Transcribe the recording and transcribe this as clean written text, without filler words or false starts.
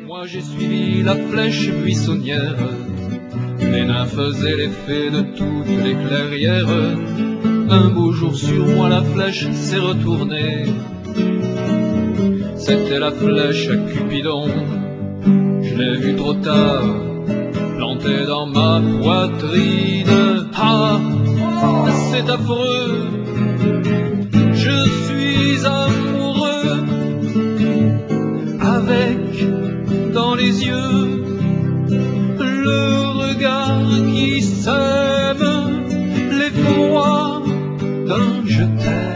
Moi j'ai suivi la flèche buissonnière, les nymphes et les fées de toutes les clairières. Un beau jour sur moi la flèche s'est retournée, c'était la flèche à Cupidon. Je l'ai vue trop tard, plantée dans ma poitrine. Ah, c'est affreux, je suis amoureux, avec dans les yeux le regard qui sème l'effroi d'un je t'aime.